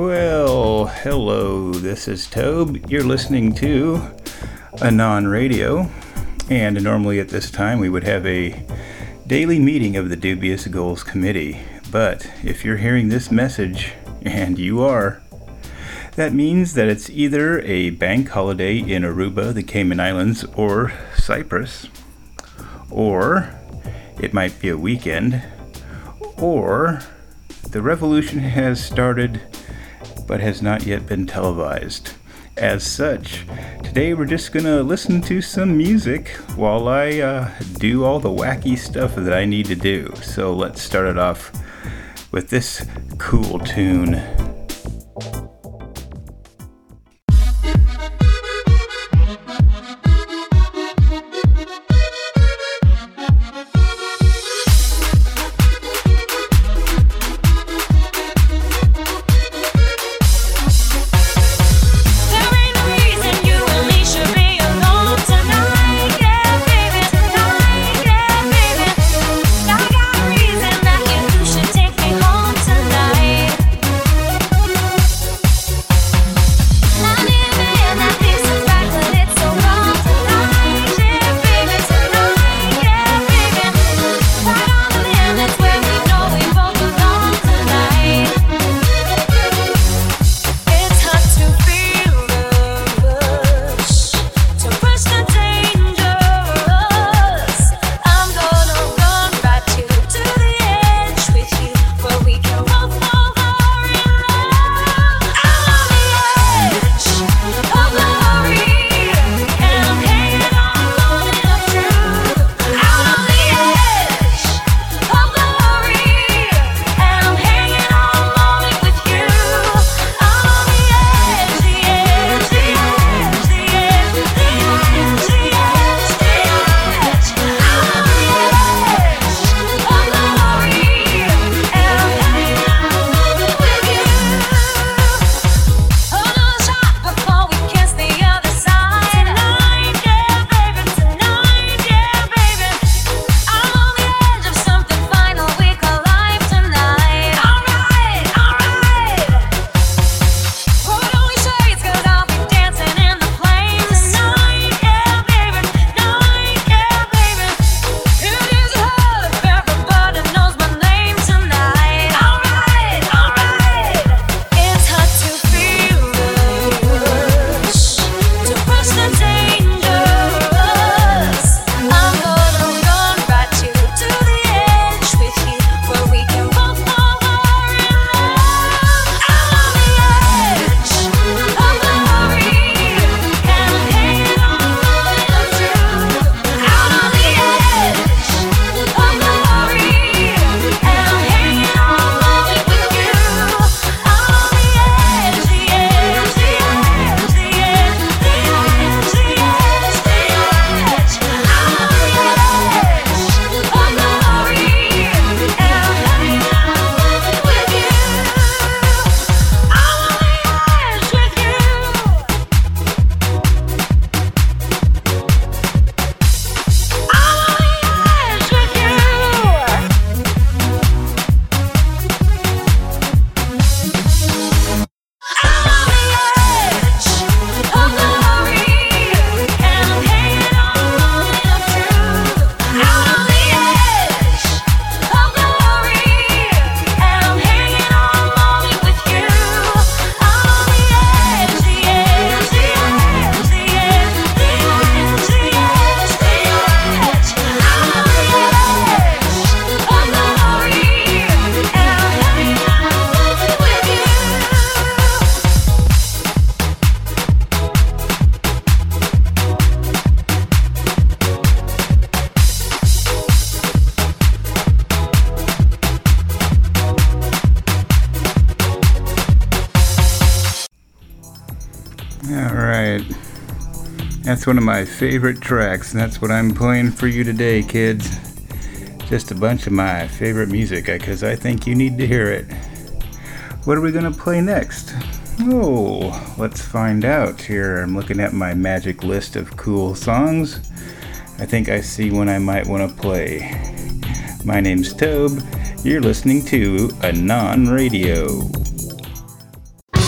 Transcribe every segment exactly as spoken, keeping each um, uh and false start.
Well, hello, this is Tobe. You're listening to Anon Radio, and normally at this time we would have a daily meeting of the Dubious Goals Committee. But if you're hearing this message, and you are, that means that it's either a bank holiday in Aruba, the Cayman Islands, or Cyprus, or it might be a weekend, or the revolution has started but has not yet been televised. As such, today we're just gonna listen to some music while I uh, do all the wacky stuff that I need to do. So let's start it off with this cool tune. That's one of my favorite tracks, and that's what I'm playing for you today, kids. Just a bunch of my favorite music, because I think you need to hear it. What are we going to play next? Oh, let's find out here. I'm looking at my magic list of cool songs. I think I see one I might want to play. My name's Tobe. You're listening to Anon Radio.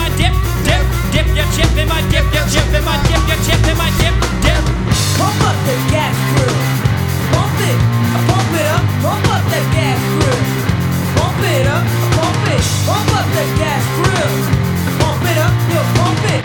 my dip, dip, dip your chip in my dip, your chip in my dip, your chip in my dip, dip. Pump up the gas grill. Pump it, pump it up, pump up the gas grill. Pump it up, pump it, pump up the gas grill. Pump it up, yo, pump it.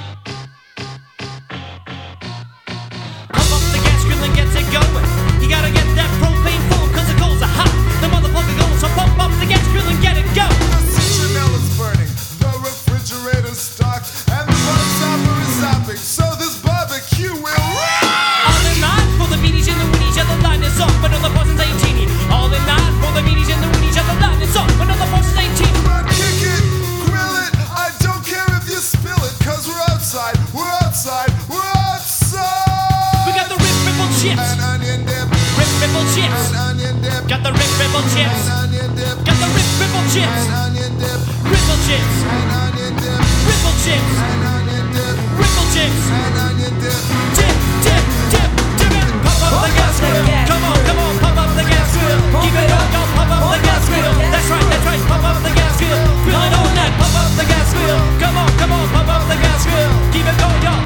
Pump up the gas grill and get it going. You gotta get that propane full, cause the coals are hot. The motherfucker goes, so pump up the gas grill and get it going. The citronelle is burning, the refrigerator's stocked, and the bug stopper is stopping, so this barbecue will rock! All in line for the meanies and the winnies, yeah, the line is up, another person's eighteen. All in line for the meanies and the winnies, yeah, the line is up, another person's eighteen. But kick it, grill it, I don't care if you spill it, cause we're outside, we're outside, we're outside! We got the rip ripple chips, An onion dip, rip ripple chips. an onion dip, Got the rip ripple chips, an onion dip, got the rip ripple chips, an onion dip, ripple chips, an onion dip, ripple chips, an onion dip, ripple chips. an onion dip. Dip, dip, dip, dip it. Pump up the gas grill. Come on, come on, pump up the gas grill. Keep it on, go, pump up the gas grill. That's right, that's right, pump up the gas grill. Grill it all night, pump up the gas grill. Come on, come on, pump up the gas grill. Keep it going, yo.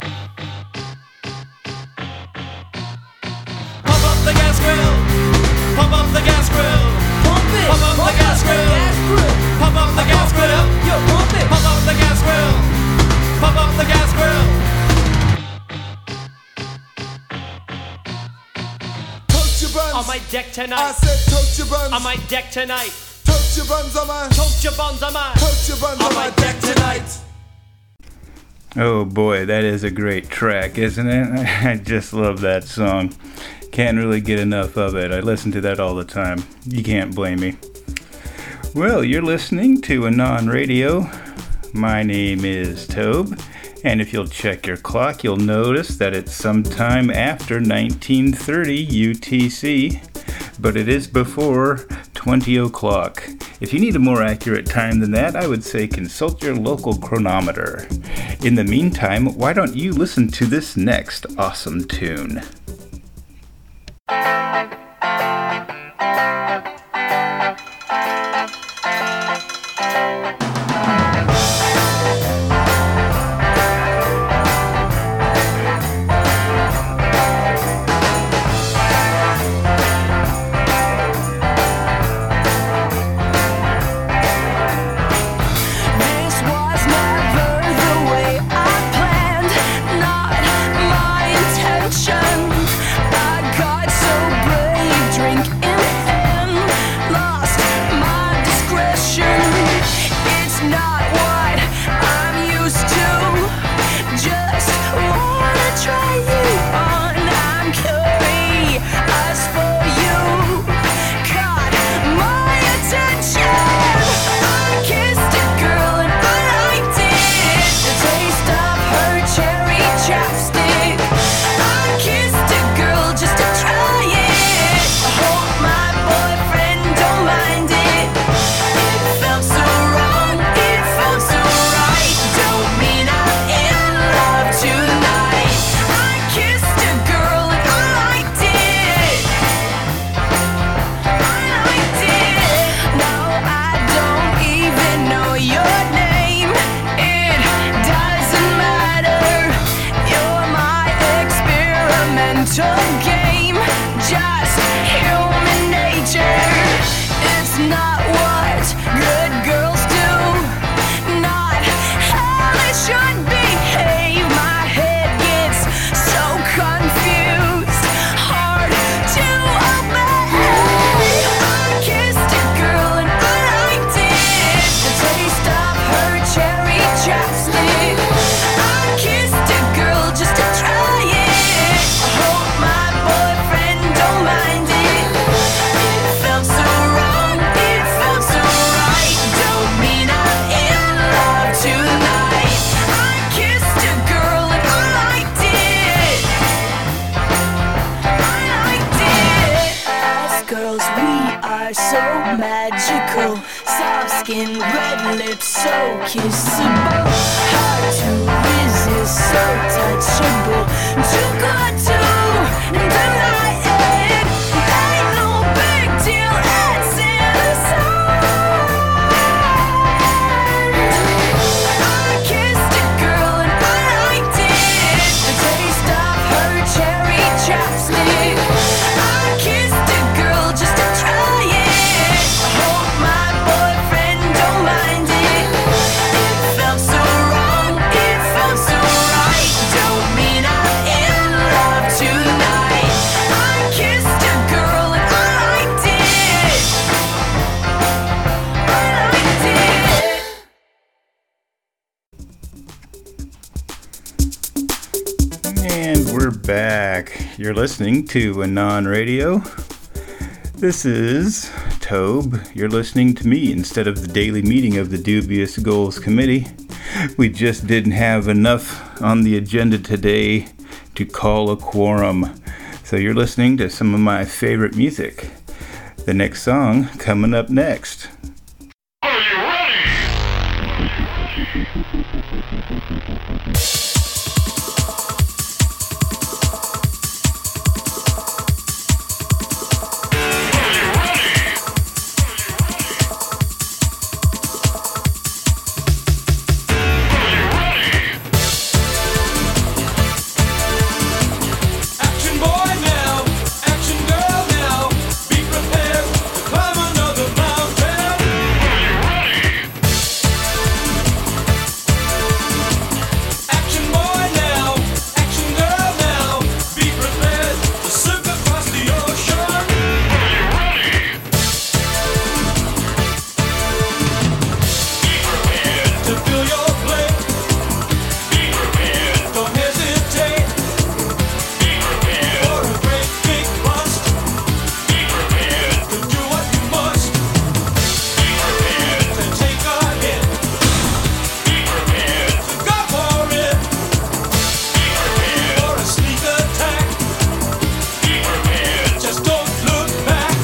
Pump up the gas grill. Pump up the gas grill. Pump it, Pump up the gas grill. gas grill. Pump up the gas grill. Yo, pump it. Pump up the gas grill. Pump up the gas grill. Toast your buns. On my deck I tonight. said toast your buns. On my deck tonight. Toast your buns on my. Toast your buns on my. Toast your buns on my deck tonight. Oh boy, that is a great track, isn't it? I just love that song. Can't really get enough of it. I listen to that all the time. You can't blame me. Well, you're listening to Anon Radio. My name is Tobe, and if you'll check your clock, you'll notice that it's sometime after nineteen thirty U T C, but it is before twenty o'clock. If you need a more accurate time than that, I would say consult your local chronometer. In the meantime, why don't you listen to this next awesome tune? This was never the way I planned, not my intention. I got so brave, drink in hand, lost my discretion. It's not what I'm used to. Just wanna try you on. I'm curious for you. Caught my attention. I kissed a girl and I liked it. The taste of her cherry chapstick. I kissed a girl just to try it. I hope my boyfriend don't mind it. It felt so wrong, it felt so right. Don't mean I'm in love tonight. I kissed a girl and I liked it. I liked it. Now I don't even know your name. It doesn't matter. You're my experimental game. Just human nature. It's not what good girls do. Not how they should behave. My head gets so confused. Hard to obey. I kissed a girl and I liked it. The taste of her cherry chapstick. I kissed a girl just to try it. I hope my boyfriend don't mind it. It felt so wrong, it felt so right. Don't mean I'm in love tonight. I kissed a girl and I liked it. I liked it. As girls, we are so magical. Soft skin, red lips, so kissable. Hard to resist, so touchable. Too good to deny it. Ain't no big deal, it's inside. I And we're back. You're listening to Anon Radio. This is Tobe. You're listening to me instead of the daily meeting of the Dubious Goals Committee. We just didn't have enough on the agenda today to call a quorum. So you're listening to some of my favorite music. The next song coming up next. Are you ready? Action boy now, action girl now, be prepared to climb another mountain. Action boy now, action girl now, be prepared to surf across the ocean. To fill your plate, don't hesitate. For a great big bust, to do what you must, to take a hit, to go for it, for a sneak attack, just don't look back.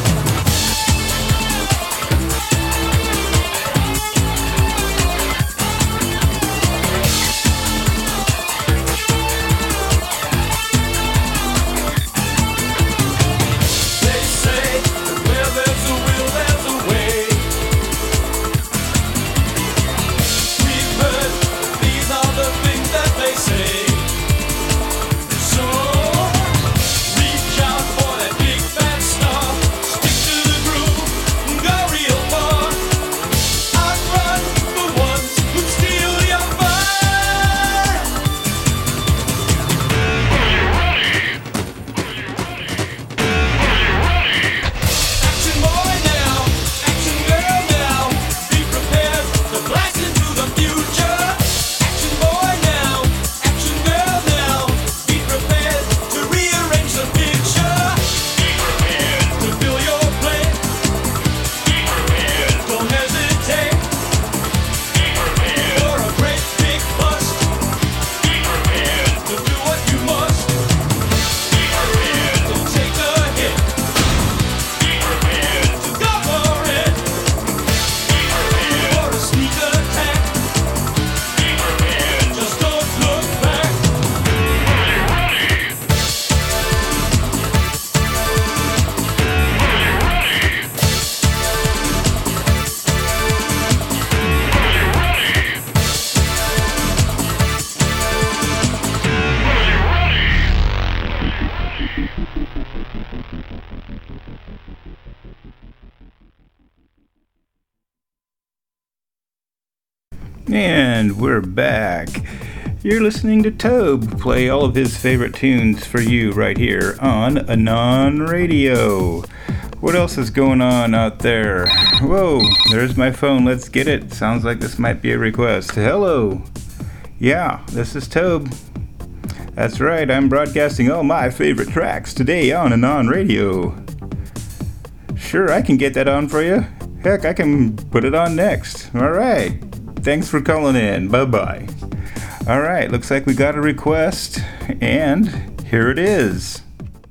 They say that where there's a will, there's a way. We've heard that these are the things that they say. So reach out for that big fat star, stick to the groove, and go real far. Outrun the ones who steal your fire. Action boy now, action girl now, be prepared to blast into the future. Action boy now, action girl now, be prepared to rearrange the picture. To fill your plate, don't hesitate. For a great big bust, to do what you must, don't take a hit. To go for it, for a sneak attack, just don't look back. And we're back. You're listening to Tobe play all of his favorite tunes for you right here on Anon Radio. What else is going on out there? Whoa, there's my phone. Let's get it. Sounds like this might be a request. Hello. Yeah, this is Tobe. That's right, I'm broadcasting all my favorite tracks today on Anon Radio. Sure, I can get that on for you. Heck, I can put it on next. All right. Thanks for calling in. Bye-bye. All right, looks like we got a request, and here it is.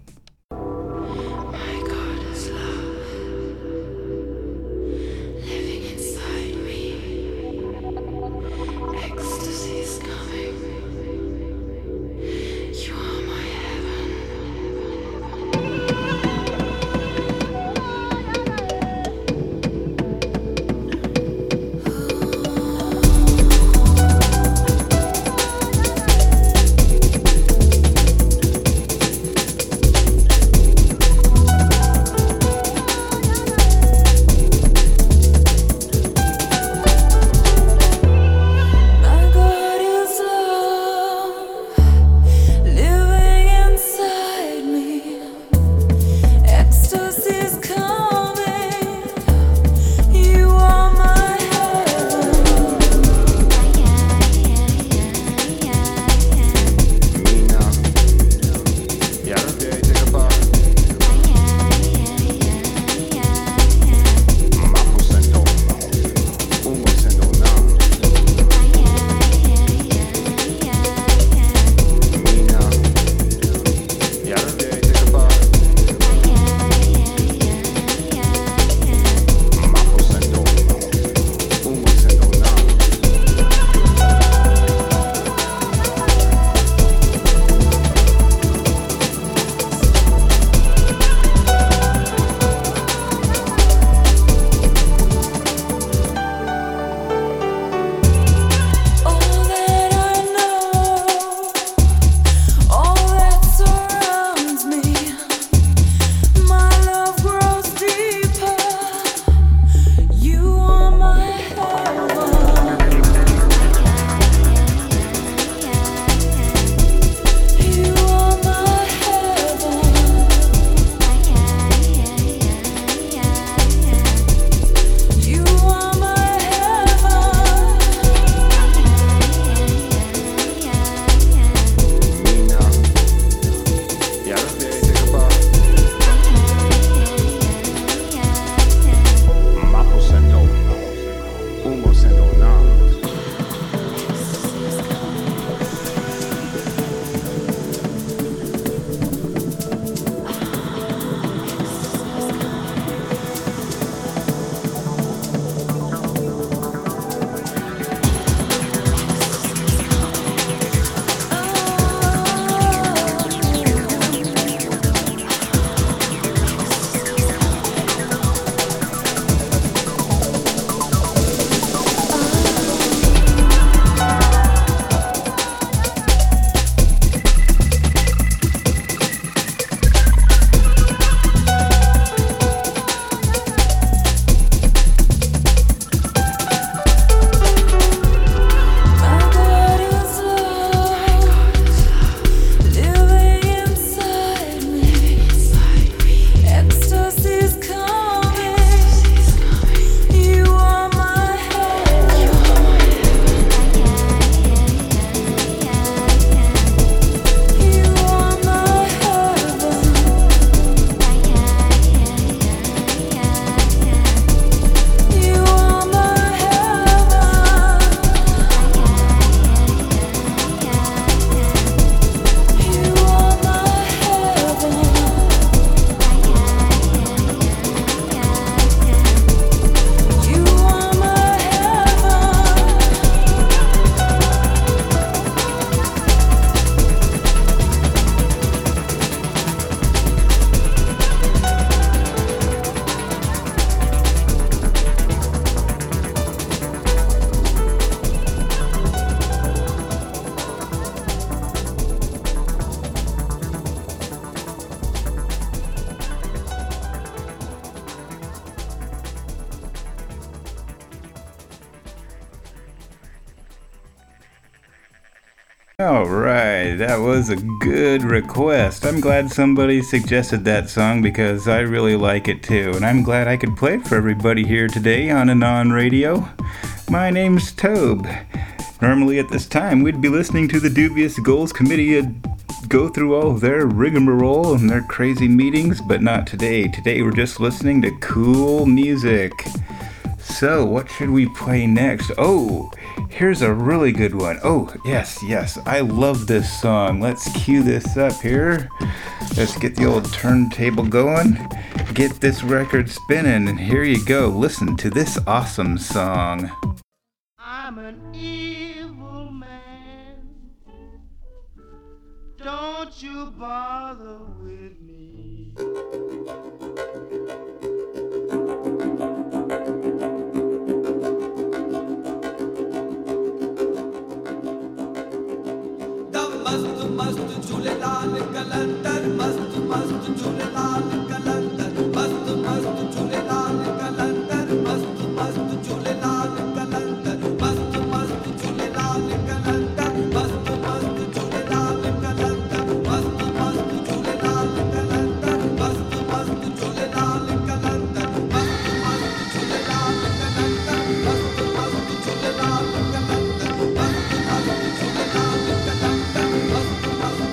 My God is love, living inside me. Ecstasy is coming. You are my heaven. Alright, that was a good request. I'm glad somebody suggested that song because I really like it too, and I'm glad I could play it for everybody here today on Anon Radio. My name's Tobe. Normally at this time we'd be listening to the Dubious Goals Committee uh, go through all of their rigmarole and their crazy meetings, but not today. Today we're just listening to cool music. So, what should we play next? Oh, here's a really good one. Oh, yes, yes, I love this song. Let's cue this up here. Let's get the old turntable going. Get this record spinning, and here you go. Listen to this awesome song. I'm an evil man. Don't you bother with me. मस्त मस्त झूलेलाल कलंदर मस्त मस्त झूलेलाल कलंदर मस्त मस्त झूलेलाल कलंदर मस्त मस्त झूलेलाल कलंदर मस्त मस्त झूलेलाल कलंदर मस्त मस्त झूलेलाल कलंदर मस्त मस्त झूलेलाल कलंदर मस्त मस्त झूलेलाल कलंदर मस्त मस्त झूलेलाल कलंदर मस्त मस्त झूलेलाल कलंदर मस्त मस्त झूलेलाल कलंदर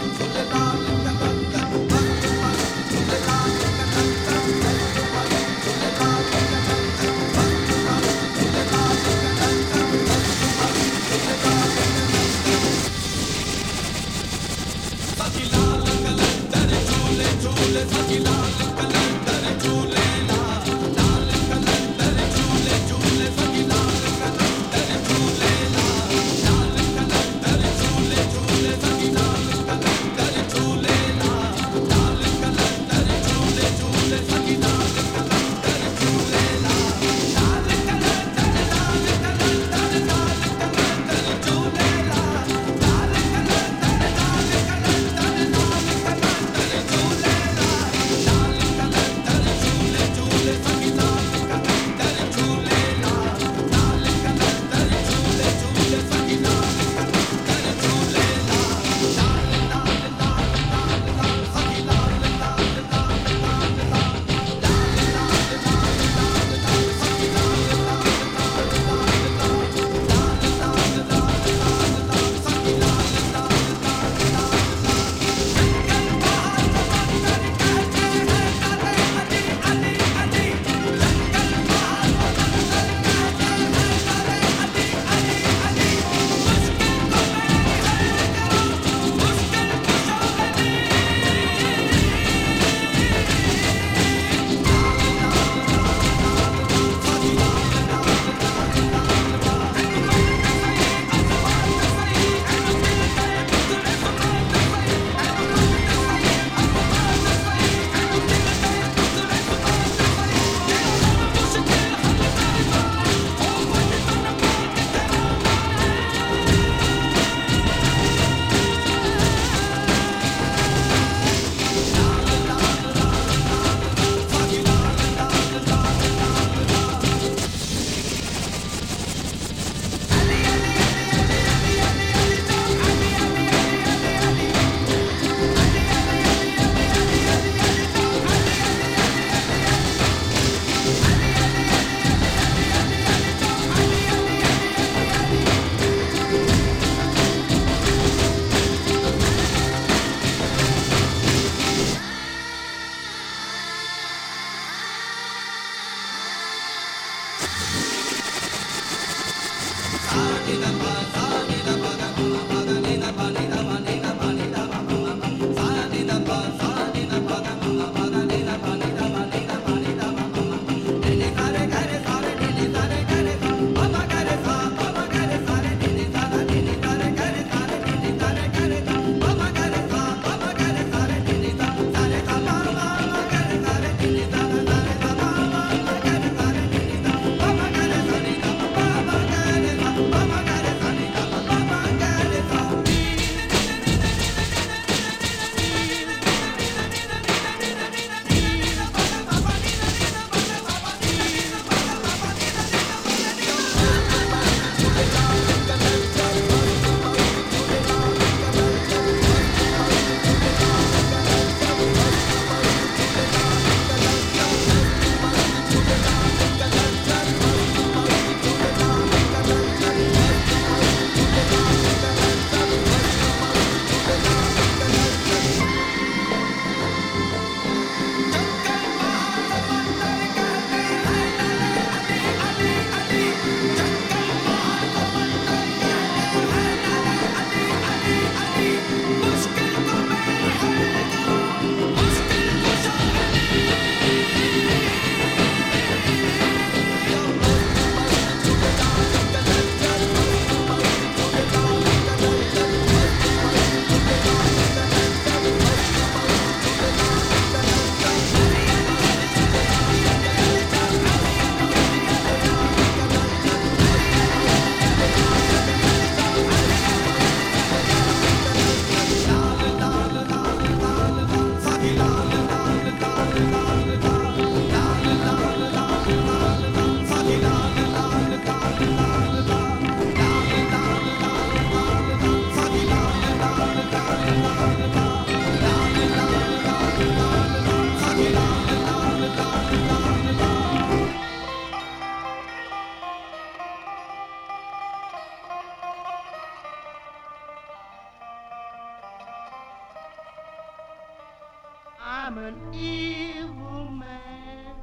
I'm an evil man.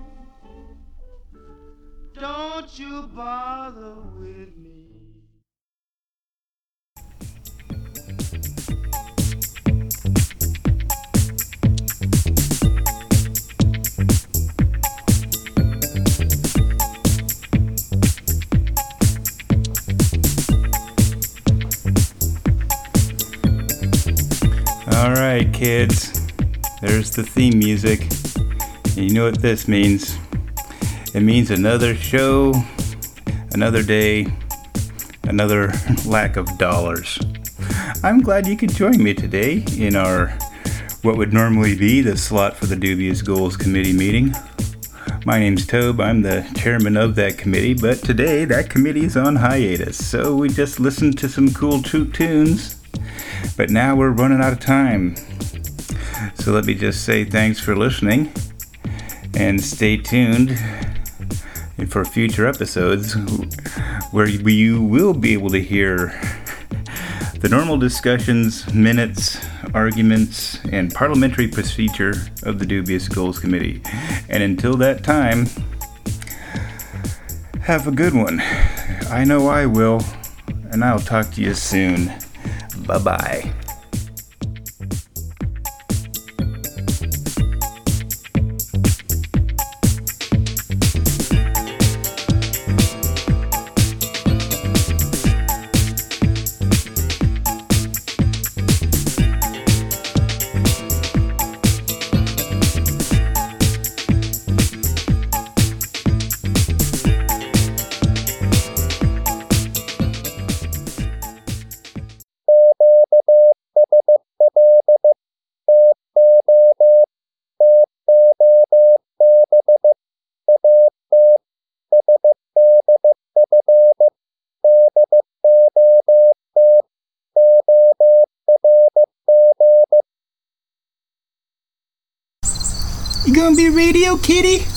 Don't you bother with me. Alright, kids, there's the theme music. And you know what this means. It means another show, another day, another lack of dollars. I'm glad you could join me today in our, what would normally be the slot for the Dubious Goals Committee meeting. My name's Tobe, I'm the chairman of that committee, but today that committee is on hiatus, so we just listened to some cool tu- tunes. But now we're running out of time. So let me just say thanks for listening and stay tuned for future episodes where you will be able to hear the normal discussions, minutes, arguments, and parliamentary procedure of the Dubious Goals Committee. And until that time, have a good one. I know I will, and I'll talk to you soon. Bye-bye. You gonna be Radio Kitty?